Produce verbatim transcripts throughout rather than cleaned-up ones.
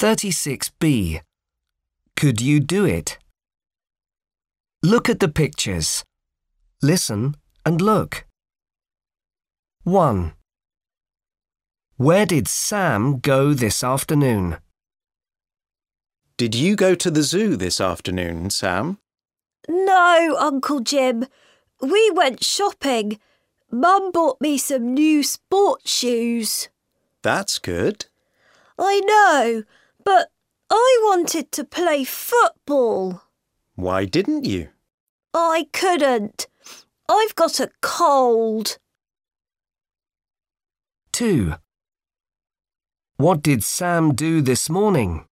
thirty-six B. Could you do it? Look at the pictures. Listen and look. one. Where did Sam go this afternoon? Did you go to the zoo this afternoon, Sam? No, Uncle Jim. We went shopping. Mum bought me some new sports shoes. That's good. I know, but I wanted to play football. Why didn't you? I couldn't. I've got a cold. two. What did Sam do this morning?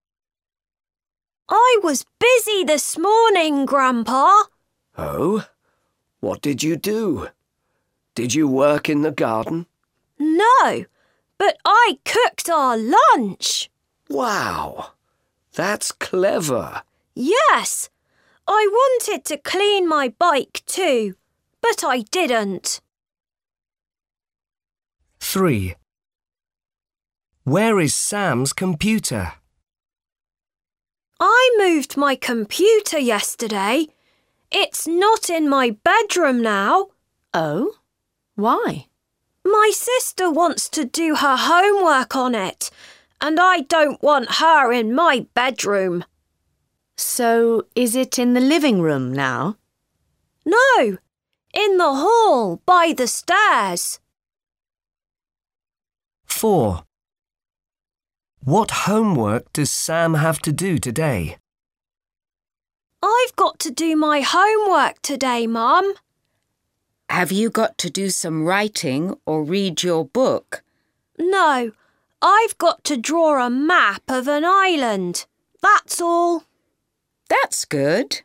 I was busy this morning, Grandpa. Oh? What did you do? Did you work in the garden? No, but I cooked our lunch. Wow, that's clever. Yes, I wanted to clean my bike too, but I didn't. three. Where is Sam's computer? I moved my computer yesterday. It's not in my bedroom now. Oh? Why? My sister wants to do her homework on it, and I don't want her in my bedroom. So, is it in the living room now? No, in the hall by the stairs. four. What homework does Sam have to do today? I've got to do my homework today, Mum. Have you got to do some writing or read your book? No, I've got to draw a map of an island. That's all. That's good.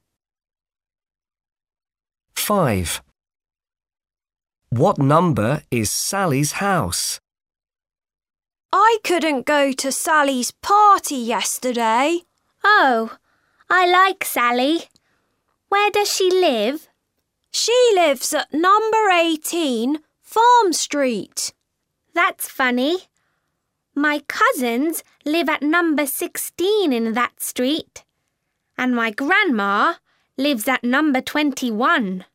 five. What number is Sally's house? I couldn't go to Sally's party yesterday. Oh, I like Sally. Where does she live? She lives at number eighteen, Farm Street. That's funny. My cousins live at number sixteen in that street. And my grandma lives at number twenty-one.